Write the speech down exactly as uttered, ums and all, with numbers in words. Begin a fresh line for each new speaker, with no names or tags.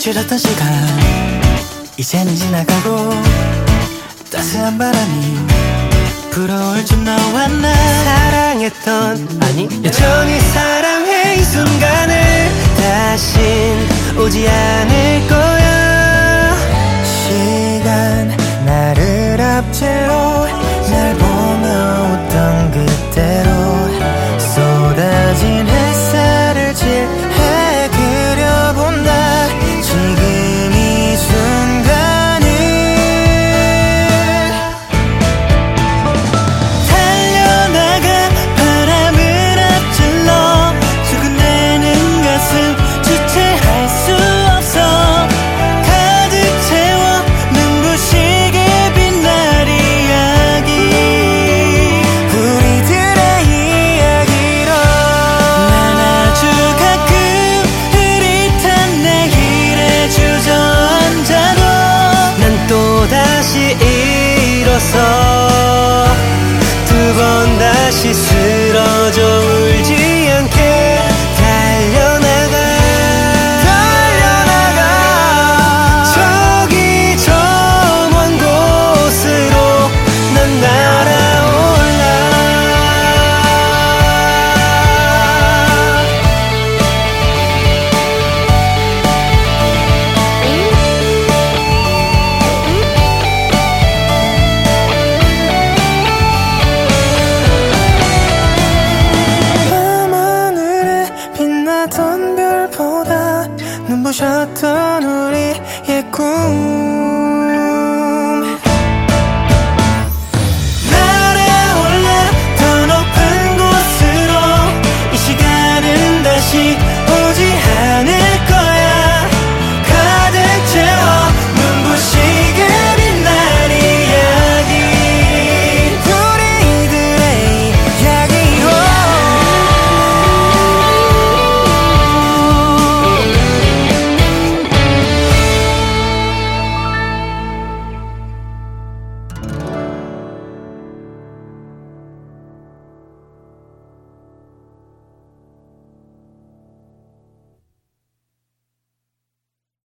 싫었던 시간 이제는 지나가고 따스한 바람이 불어올 준 너와 나 사랑했던 아니 여전히 사랑해 이 순간을 다신 오지 않을 거야. 시간 나를 앞채로 날 보며 웃던 그때로 쏟아진 햇살을 질해 그려본다. 지금 이 순간을 달려나가 바람을 앞질러 두근대는 가슴 주체할 수 없어. 가득 채워 눈부시게 빛날 이야기 우리들의 이야기로 난 아주 가끔 흐릿한 내일에 주저앉아도 난 또다시 일어서 두 번 다시 쓰러져 울지 않게 달려나가 달려나가 저기 저 먼 곳으로 난 날아올라. 밤하늘에 빛나던 별보다 눈부셨던 우리의 꿈 날아올라 더 높은 곳으로 이 시간은 다시